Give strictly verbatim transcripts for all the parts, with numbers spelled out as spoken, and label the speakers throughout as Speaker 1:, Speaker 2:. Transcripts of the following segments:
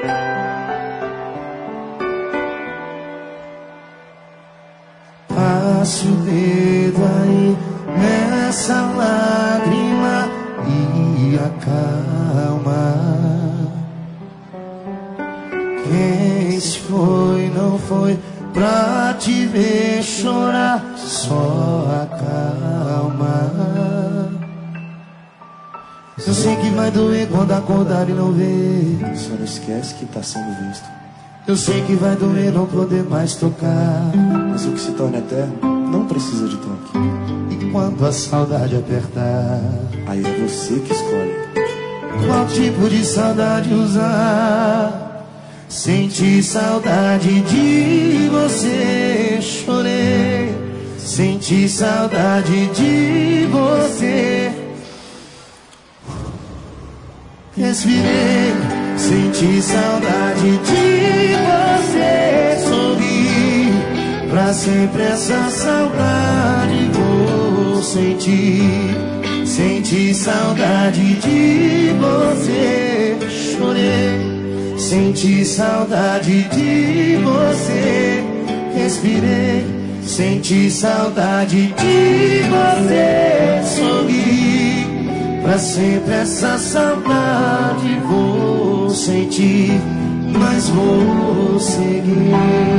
Speaker 1: Passe o dedo aí nessa lágrima e acalma. Quem se foi não foi pra te ver chorar, só acalma. Eu sei que vai doer quando acordar e não ver.
Speaker 2: Só não esquece que tá sendo visto.
Speaker 1: Eu sei que vai doer não poder mais tocar,
Speaker 2: mas o que se torna eterno não precisa de toque.
Speaker 1: E quando a saudade apertar,
Speaker 2: aí é você que escolhe
Speaker 1: qual tipo de saudade usar. Senti saudade de você, chorei. Senti saudade de você, respirei. Senti saudade de você, sorri. Pra sempre essa saudade vou sentir. Senti saudade de você, chorei. Senti saudade de você, respirei. Senti saudade de você, sorri. Pra sempre essa saudade vou sentir, mas vou seguir.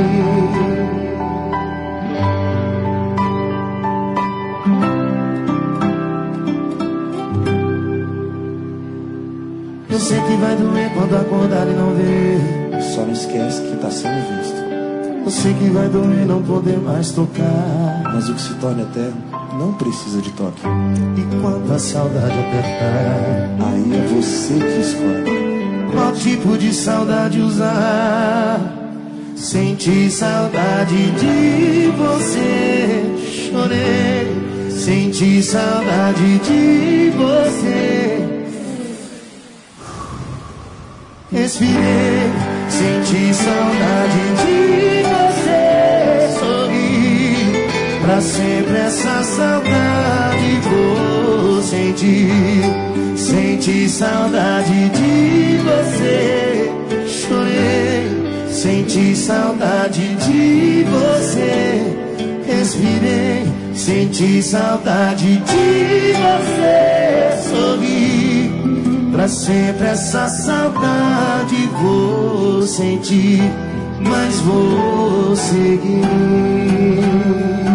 Speaker 1: Eu sei que vai doer quando acordar e não ver.
Speaker 2: Só não esquece que tá sendo visto.
Speaker 1: Eu sei que vai doer não poder mais tocar,
Speaker 2: mas o que se torna eterno não precisa de toque.
Speaker 1: E quando a saudade apertar,
Speaker 2: aí é você que escolhe
Speaker 1: qual tipo de saudade usar. Senti saudade de você, chorei. Senti saudade de você, respirei. Senti saudade de você, sorri. Pra sempre essa saudade vou sentir. Senti saudade de você, chorei. Senti saudade de você, respirei. Senti saudade de você, sorri. Pra sempre essa saudade vou sentir, mas vou seguir.